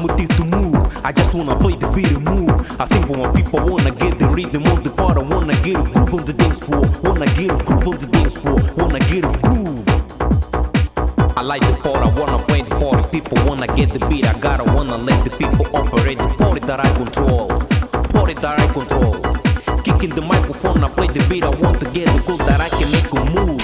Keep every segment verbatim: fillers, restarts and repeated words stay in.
motive to move. I just wanna play the beat and move. I sing for my people, wanna get the rhythm on the part. I wanna get a groove on the dance floor. Wanna get a groove on the dance floor. Wanna get a groove. I like the part, I wanna play the party. People wanna get the beat, I gotta wanna let the people operate the party that I control. Party that I control. Kicking the microphone, I play the beat, I want to get the cool that I can make a move.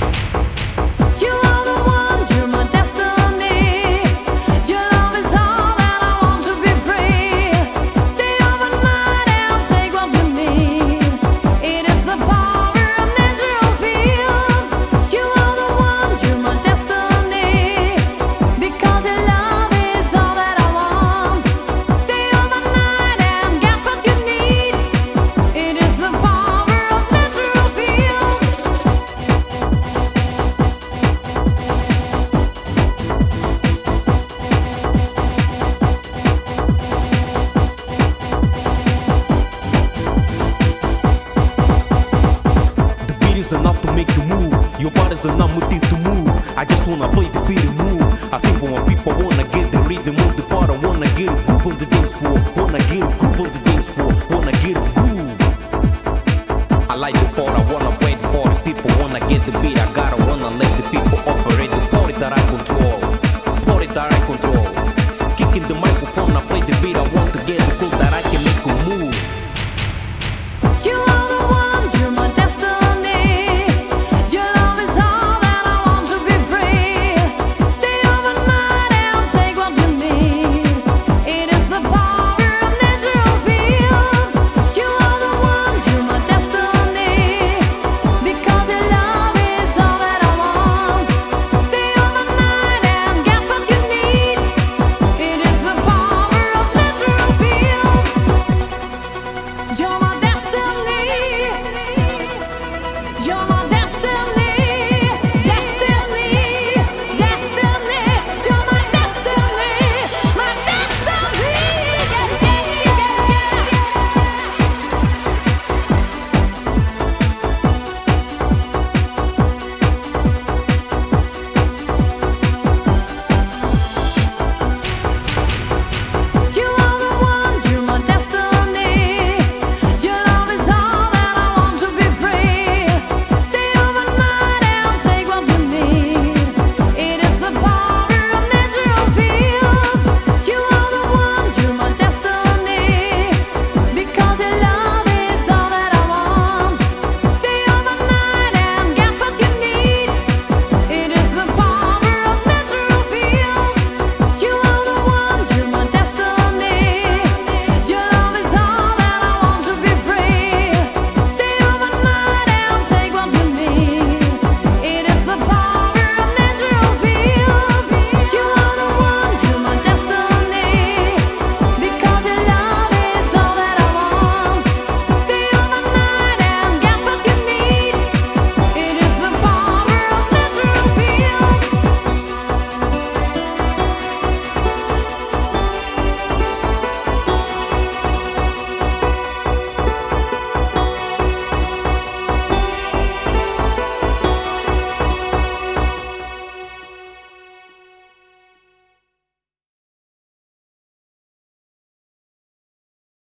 Is enough to make you move. Your body's enough motive to move. I just wanna play the beat and move. I sing for my people, wanna get the rhythm on the part. I wanna get a groove on the dance floor. Wanna get a groove on the dance floor. Wanna get a groove. I like the part, I wanna play the party. People wanna get the beat. I gotta wanna let the people operate the party that I control. Party that I control. Kicking the microphone, I play the beat. I